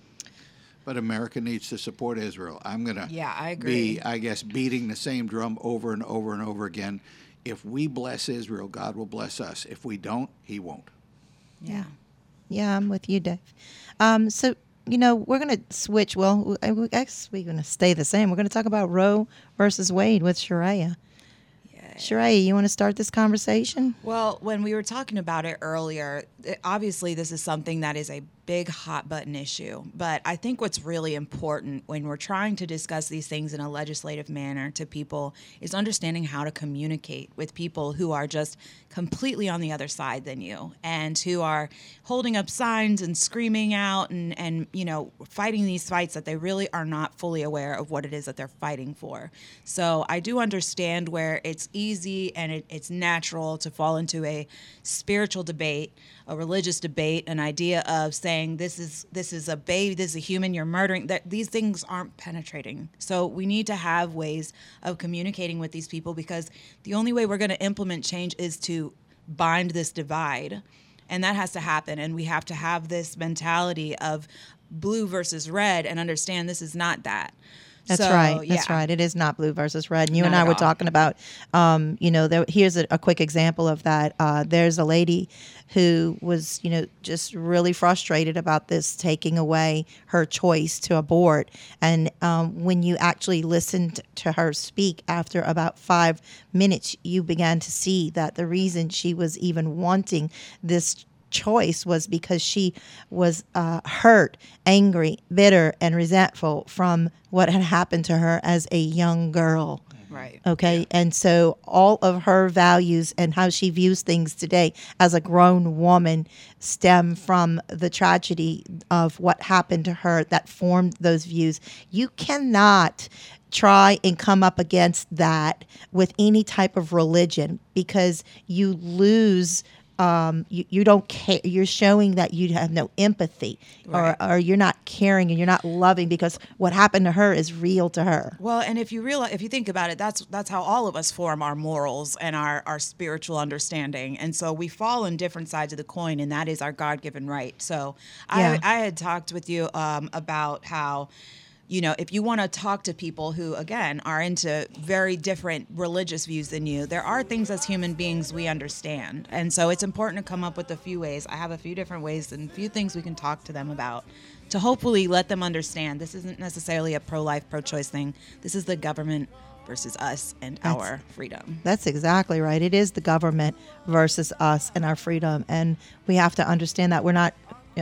F: But America needs to support Israel. I'm going to
H: I agree.
F: be, I guess, beating the same drum over and over and over again. If we bless Israel, God will bless us. If we don't, he won't.
E: Yeah. Yeah, I'm with you, Dave. So, we're going to switch. Well, I guess we're going to stay the same. We're going to talk about Roe versus Wade with Sharaya. Sharaya, you want to start this conversation?
H: Well, when we were talking about it earlier, obviously this is something that is a big hot button issue. But I think what's really important when we're trying to discuss these things in a legislative manner to people is understanding how to communicate with people who are just completely on the other side than you, and who are holding up signs and screaming out and fighting these fights that they really are not fully aware of what it is that they're fighting for. So I do understand where it's easy and it's natural to fall into a spiritual debate, a religious debate, an idea of saying this is a baby, this is a human, you're murdering. That these things aren't penetrating. So we need to have ways of communicating with these people, because the only way we're going to implement change is to bind this divide, and that has to happen. And we have to have this mentality of blue versus red and understand this is not that.
E: That's
H: So,
E: right. That's
H: yeah.
E: right. It is not blue versus red. And you
H: Not
E: and I
H: at
E: were
H: all.
E: talking about, here's a quick example of that. There's a lady who was, just really frustrated about this taking away her choice to abort. And when you actually listened to her speak after about 5 minutes, you began to see that the reason she was even wanting this choice was because she was hurt, angry, bitter, and resentful from what had happened to her as a young girl.
H: Right.
E: Okay. And so all of her values and how she views things today as a grown woman stem from the tragedy of what happened to her that formed those views. You cannot try and come up against that with any type of religion, because you lose. You don't care. You're showing that you have no empathy,
H: Right.
E: or you're not caring and you're not loving, because what happened to her is real to her.
H: Well, and if you think about it, that's how all of us form our morals and our spiritual understanding. And so we fall on different sides of the coin, and that is our God-given right. So
E: Yeah.
H: I had talked with you about how, if you want to talk to people who, again, are into very different religious views than you, there are things as human beings we understand. And so it's important to come up with a few ways. I have a few different ways and a few things we can talk to them about to hopefully let them understand this isn't necessarily a pro-life, pro-choice thing. This is the government versus us and our freedom.
E: That's exactly right. It is the government versus us and our freedom. And we have to understand that we're not,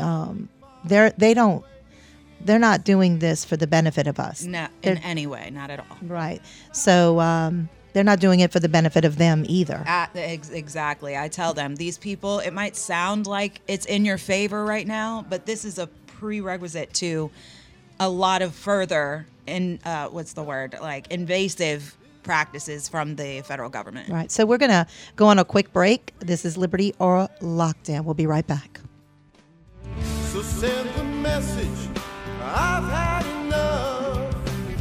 E: they're not doing this for the benefit of us.
H: No, in any way, not at all.
E: Right. So they're not doing it for the benefit of them either.
H: Exactly. I tell them, these people, it might sound like it's in your favor right now, but this is a prerequisite to a lot of further, invasive practices from the federal government.
E: Right. So we're going to go on a quick break. This is Liberty or Lockdown. We'll be right back.
C: So send the message, I've had enough.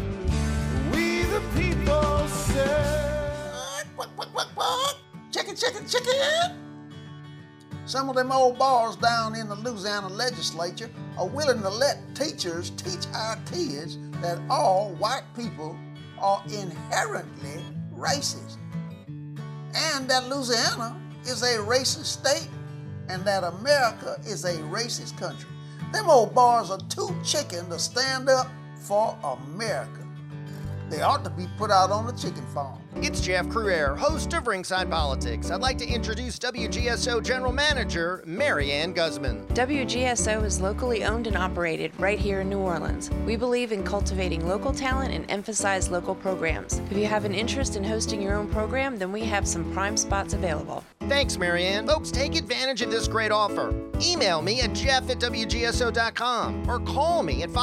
C: We the people say,
I: What? Chicken. Some of them old bars down in the Louisiana legislature are willing to let teachers teach our kids that all white people are inherently racist, and that Louisiana is a racist state, and that America is a racist country. Them old bars are too chicken to stand up for America. They ought to be put out on the chicken farm.
D: It's Jeff Cruere, host of Ringside Politics. I'd like to introduce WGSO General Manager Mary Ann Guzman.
S: WGSO is locally owned and operated right here in New Orleans. We believe in cultivating local talent and emphasize local programs. If you have an interest in hosting your own program, then we have some prime spots available.
D: Thanks, Mary Ann. Folks, take advantage of this great offer. Email me at jeff@wgso.com or call me at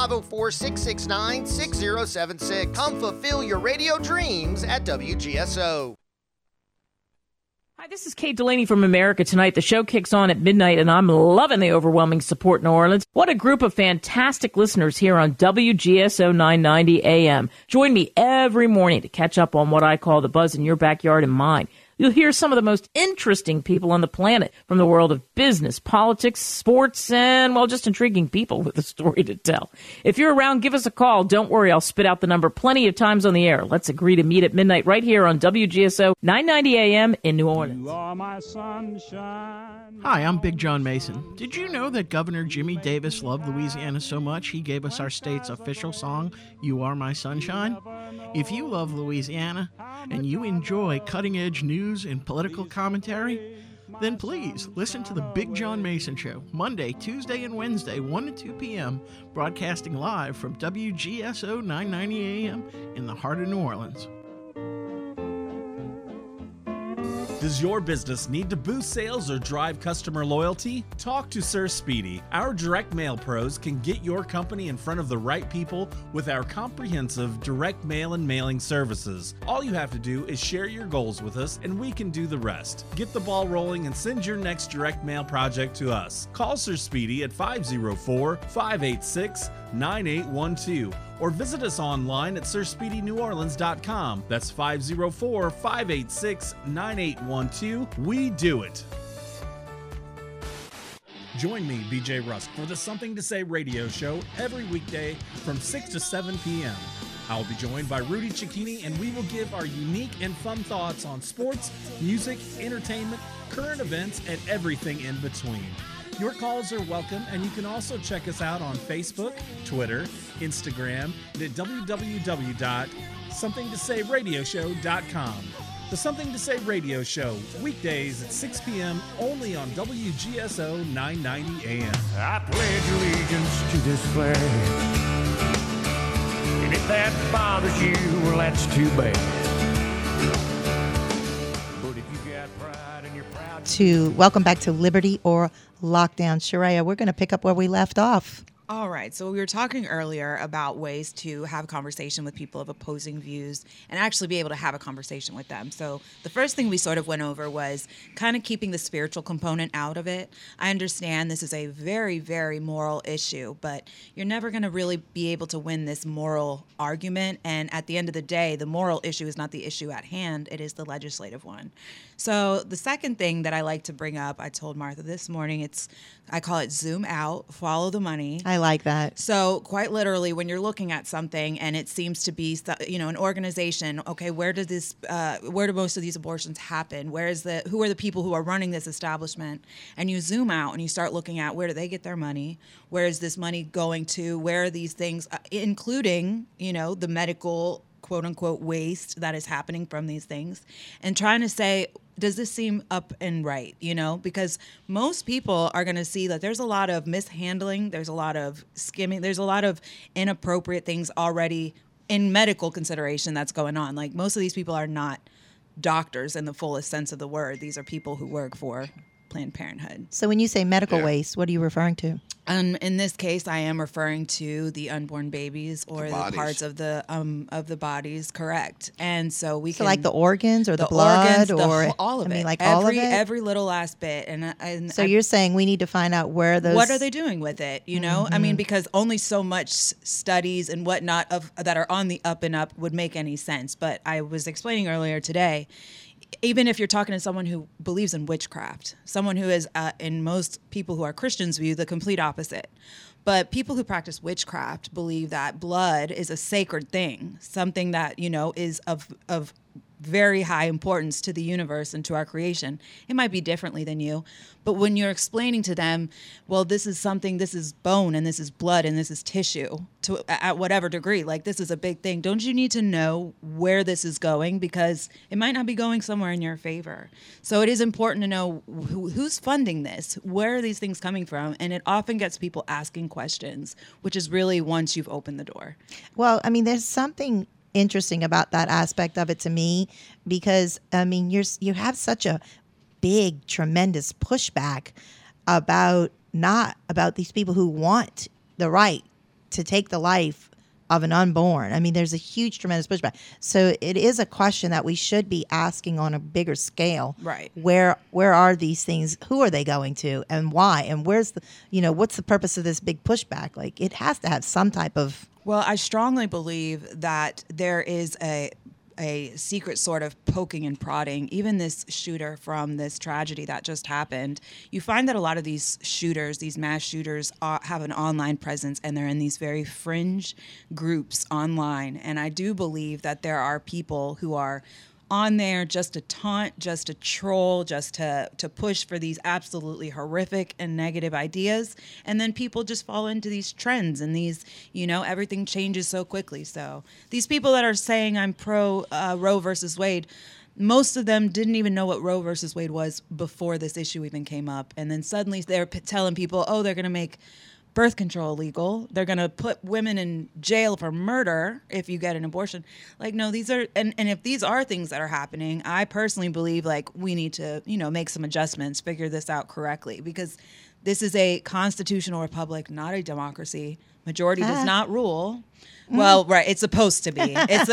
D: 504-669-6076. Come fulfill your radio dreams at WGSO.
U: Hi, this is Kate Delaney from America Tonight. The show kicks on at midnight, and I'm loving the overwhelming support in New Orleans. What a group of fantastic listeners here on WGSO 990 AM. Join me every morning to catch up on what I call the buzz in your backyard and mine. You'll hear some of the most interesting people on the planet from the world of business, politics, sports, and, well, just intriguing people with a story to tell. If you're around, give us a call. Don't worry, I'll spit out the number plenty of times on the air. Let's agree to meet at midnight right here on WGSO 990 AM in New Orleans.
L: You are my sunshine.
M: Hi, I'm Big John Mason. Did you know that Governor Jimmy Davis loved Louisiana so much he gave us our state's official song, You Are My Sunshine? If you love Louisiana and you enjoy cutting-edge news and political commentary, then please listen to the Big John Mason Show, Monday, Tuesday, and Wednesday, 1 to 2 p.m., broadcasting live from WGSO 990 AM in the heart of New Orleans.
B: Does your business need to boost sales or drive customer loyalty? Talk to Sir Speedy. Our direct mail pros can get your company in front of the right people with our comprehensive direct mail and mailing services. All you have to do is share your goals with us and we can do the rest. Get the ball rolling and send your next direct mail project to us. Call Sir Speedy at 504-586-9812 or visit us online at SirSpeedyNewOrleans.com. That's 504-586-9812. We do it. Join me, BJ Rusk, for the Something to Say radio show every weekday from 6 to 7 p.m. I will be joined by Rudy Cicchini, and we will give our unique and fun thoughts on sports, music, entertainment, current events, and everything in between. Your calls are welcome, and you can also check us out on Facebook, Twitter, Instagram, and at www.somethingtosayradioshow.com. The Something to Say Radio Show, weekdays at 6 p.m. only on WGSO 990 AM.
C: I pledge allegiance to this flag. And if that bothers you, well, that's too bad. But if you got pride and you're proud
E: Welcome back to Liberty or Lockdown. Shreya, we're going to pick up where we left off.
H: All right. So we were talking earlier about ways to have a conversation with people of opposing views and actually be able to have a conversation with them. So the first thing we sort of went over was kind of keeping the spiritual component out of it. I understand this is a very, very moral issue, but you're never going to really be able to win this moral argument. And at the end of the day, the moral issue is not the issue at hand. It is the legislative one. So the second thing that I like to bring up, I told Martha this morning, I call it zoom out, follow the money.
E: I like that.
H: So quite literally, when you're looking at something and it seems to be, an organization, okay, where do most of these abortions happen? who are the people who are running this establishment? And you zoom out and you start looking at where do they get their money? Where is this money going to? Where are these things, including, the medical quote unquote waste that is happening from these things, and trying to say, does this seem up and right? Because most people are going to see that there's a lot of mishandling, there's a lot of skimming, there's a lot of inappropriate things already in medical consideration that's going on. Like, most of these people are not doctors in the fullest sense of the word. These are people who work for Planned Parenthood.
E: So when you say medical waste, what are you referring to?
H: In this case, I am referring to the unborn babies or the parts of the bodies, correct? And so
E: like the organs or the blood
H: organs, all of it,
E: all of it,
H: every little last bit. And
E: so you're saying we need to find out what
H: are they doing with it? Because only so much studies and whatnot that are on the up and up would make any sense. But I was explaining earlier today, even if you're talking to someone who believes in witchcraft, someone who is, in most people who are Christians' view, the complete opposite. But people who practice witchcraft believe that blood is a sacred thing, something that, is of very high importance to the universe and to our creation. It might be differently than you, but when you're explaining to them, well, this is bone and this is blood and this is tissue at whatever degree, like this is a big thing. Don't you need to know where this is going? Because it might not be going somewhere in your favor. So it is important to know who's funding this, where are these things coming from? And it often gets people asking questions, which is really once you've opened the door.
E: Well, there's something interesting about that aspect of it to me, because you have such a big, tremendous pushback about these people who want the right to take the life of an unborn. There's a huge, tremendous pushback. So it is a question that we should be asking on a bigger scale.
H: Right.
E: Where are these things? Who are they going to, and why? And where's what's the purpose of this big pushback? Like, it has to have some type of.
H: Well, I strongly believe that there is a secret sort of poking and prodding. Even this shooter from this tragedy that just happened, you find that a lot of these shooters, these mass shooters, have an online presence, and they're in these very fringe groups online. And I do believe that there are people who are on there just to taunt, just to troll, just to push for these absolutely horrific and negative ideas. And then people just fall into these trends and these, everything changes so quickly. So these people that are saying I'm pro Roe versus Wade, most of them didn't even know what Roe versus Wade was before this issue even came up. And then suddenly they're telling people, they're going to make birth control illegal. They're going to put women in jail for murder if you get an abortion. Like, no, these are, and if these are things that are happening, I personally believe, like, we need to, make some adjustments, figure this out correctly, because this is a constitutional republic, not a democracy. Majority does not rule. Well, right, it's supposed to be. It's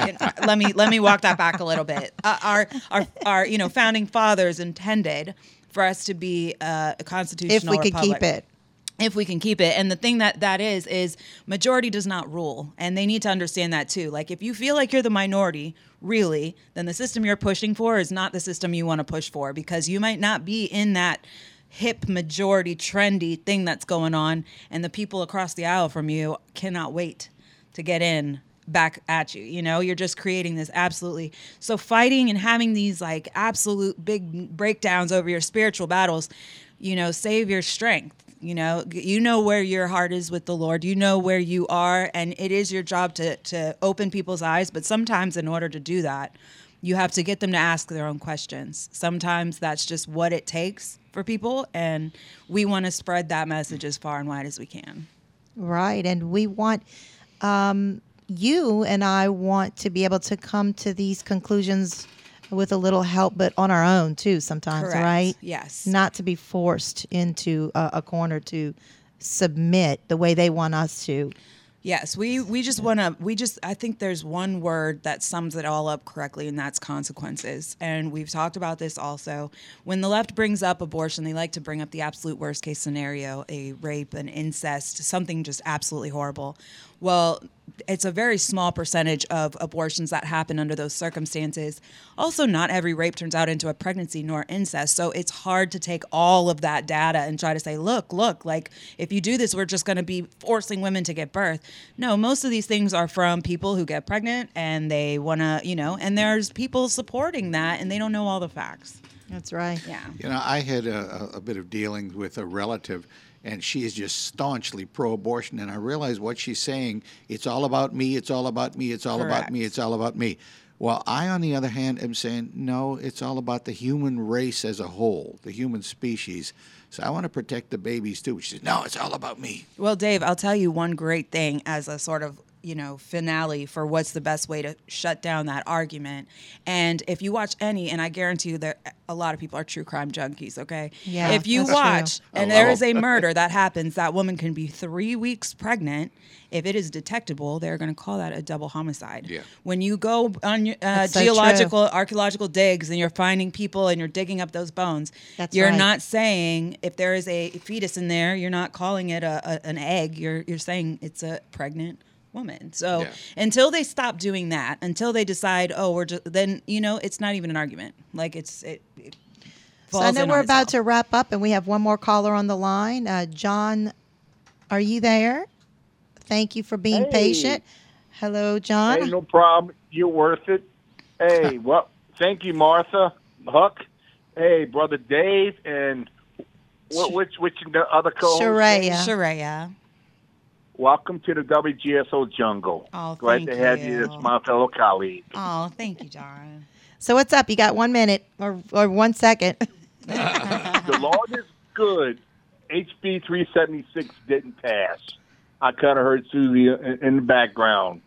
H: let me walk that back a little bit. Our founding fathers intended for us to be a constitutional republic.
E: If we could keep it.
H: If we can keep it. And the thing that is majority does not rule. And they need to understand that too. Like, if you feel like you're the minority, really, then the system you're pushing for is not the system you want to push for, because you might not be in that hip majority trendy thing that's going on, and the people across the aisle from you cannot wait to get in back at you. You know, you're just creating this absolutely. So fighting and having these like absolute big breakdowns over your spiritual battles, you know, save your strength. You know where your heart is with the Lord. You know where you are, and it is your job to open people's eyes. But sometimes in order to do that, you have to get them to ask their own questions. Sometimes that's just what it takes for people, and we want to spread that message as far and wide as we can.
E: Right, and we want you and I want to be able to come to these conclusions with a little help, but on our own too sometimes.
H: Correct.
E: Right?
H: Yes.
E: Not to be forced into a corner to submit the way they want us to.
H: Yes, we just want to, I think there's one word that sums it all up correctly, and that's consequences. And we've talked about this also. When the left brings up abortion, they like to bring up the absolute worst case scenario, a rape, an incest, something just absolutely horrible. Well, it's a very small percentage of abortions that happen under those circumstances. Also, not every rape turns out into a pregnancy nor incest. So it's hard to take all of that data and try to say, look, like if you do this, we're just going to be forcing women to give birth. No, most of these things are from people who get pregnant and they want to, and there's people supporting that and they don't know all the facts.
E: That's right.
H: Yeah.
F: I had a bit of dealings with a relative, and she is just staunchly pro-abortion. And I realized what she's saying, it's all about me, it's all about me, it's all about me, it's all about me. Well, I, on the other hand, am saying, no, it's all about the human race as a whole, the human species. So I want to protect the babies, too. She says, no, it's all about me.
H: Well, Dave, I'll tell you one great thing as a sort of finale for what's the best way to shut down that argument. And if you watch any, and I guarantee you that a lot of people are true crime junkies, okay?
E: Yeah,
H: if you
E: that's
H: watch
E: true.
H: and there is a murder that happens, that woman can be 3 weeks pregnant. If it is detectable, they're going to call that a double homicide.
F: Yeah.
H: When you go on your
E: so
H: archaeological digs and you're finding people and you're digging up those bones,
E: That's
H: you're
E: right.
H: not saying if there is a fetus in there, you're not calling it an egg. You're saying it's a pregnant woman. So until they stop doing that, until they decide, then it's not even an argument. Like it
E: So I know we're about to wrap up, and we have one more caller on the line. John, are you there? Thank you for being patient. Hello, John.
G: Hey, no problem. You're worth it. Hey, well, thank you, Martha, Huck. Hey, Brother Dave, and which the other co-host?
H: Sharaya.
G: Welcome to the WGSO jungle.
H: Oh,
G: glad to have you as my fellow colleague.
H: Oh, thank you, John.
E: So what's up? You got 1 minute or 1 second.
G: The Lord is good. HB 376 didn't pass. I kind of heard Susie in the background.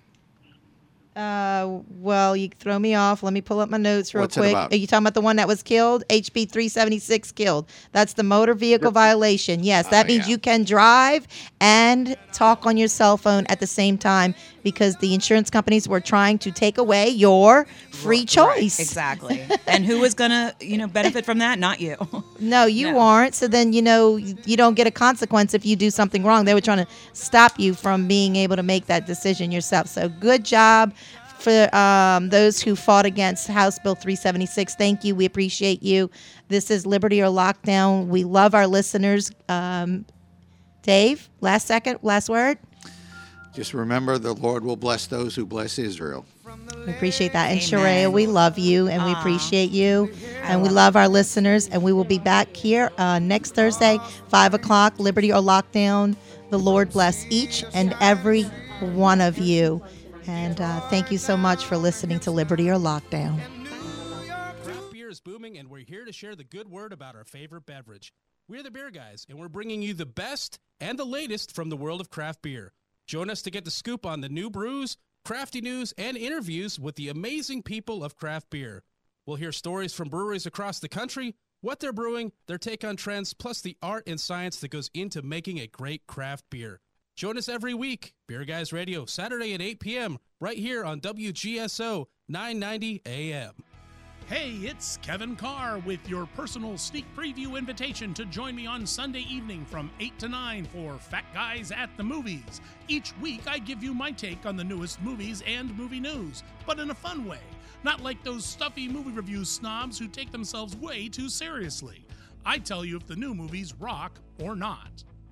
E: Well, you throw me off. Let me pull up my notes real
F: What's it
E: quick.
F: about?
E: Are you talking about the one that was killed? HB 376 killed. That's the motor vehicle violation. Yes, that means you can drive and talk on your cell phone at the same time because the insurance companies were trying to take away your free choice.
H: Exactly. And who was going to, benefit from that? Not you.
E: No, you aren't. So then, you don't get a consequence if you do something wrong. They were trying to stop you from being able to make that decision yourself. So good job for those who fought against House Bill 376. Thank you. We appreciate you. This is Liberty or Lockdown. We love our listeners. Dave, last word.
F: Just remember, the Lord will bless those who bless Israel.
E: We appreciate that. And Sharaya, we love you and we appreciate you. And we love our listeners. And we will be back here next Thursday, 5 o'clock, Liberty or Lockdown. The Lord bless each and every one of you. And thank you so much for listening to Liberty or Lockdown.
K: Craft beer is booming, and we're here to share the good word about our favorite beverage. We're the Beer Guys, and we're bringing you the best and the latest from the world of craft beer. Join us to get the scoop on the new brews, crafty news, and interviews with the amazing people of craft beer. We'll hear stories from breweries across the country, what they're brewing, their take on trends, plus the art and science that goes into making a great craft beer. Join us every week, Beer Guys Radio, Saturday at 8 p.m., right here on WGSO 990 AM.
J: Hey, it's Kevin Carr with your personal sneak preview invitation to join me on Sunday evening from 8 to 9 for Fat Guys at the Movies. Each week, I give you my take on the newest movies and movie news, but in a fun way. Not like those stuffy movie review snobs who take themselves way too seriously. I tell you if the new movies rock or not.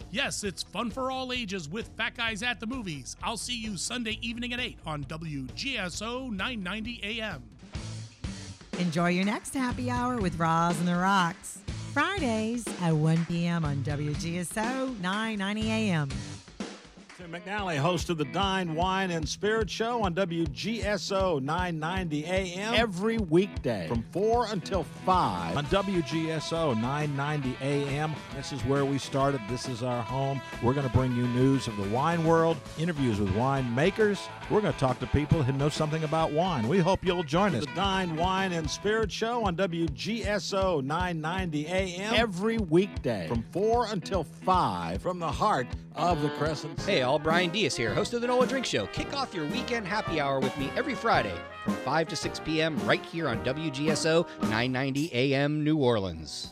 J: Yes, it's fun for all ages with Fat Guys at the Movies. I'll see you Sunday evening at 8 on WGSO 990 AM.
N: Enjoy your next happy hour with Roz and the Rocks. Fridays at 1 p.m. on WGSO 990 AM.
V: Tim McNally, host of the Dine, Wine, and Spirit Show on WGSO 990 AM. Every weekday from 4 until 5 on WGSO 990 AM. This is where we started. This is our home. We're going to bring you news of the wine world, interviews with wine makers. We're going to talk to people who know something about wine. We hope you'll join us. The Dine, Wine, and Spirit Show on WGSO 990 AM. Every weekday from 4 until 5 from the heart of the Crescent City.
W: Hey, all, Brian Diaz here, host of the NOLA Drink Show. Kick off your weekend happy hour with me every Friday from 5 to 6 p.m. right here on WGSO 990 AM New Orleans.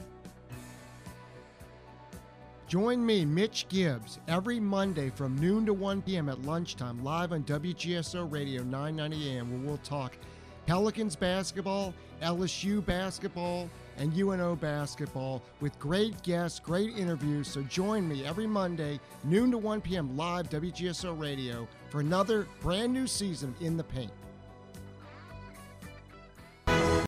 X: Join me, Mitch Gibbs, every Monday from noon to 1 p.m. at lunchtime live on WGSO Radio 990 AM, where we'll talk Pelicans basketball, LSU basketball, and UNO basketball with great guests, great interviews. So join me every Monday, noon to 1 p.m. live WGSO Radio for another brand new season in the paint.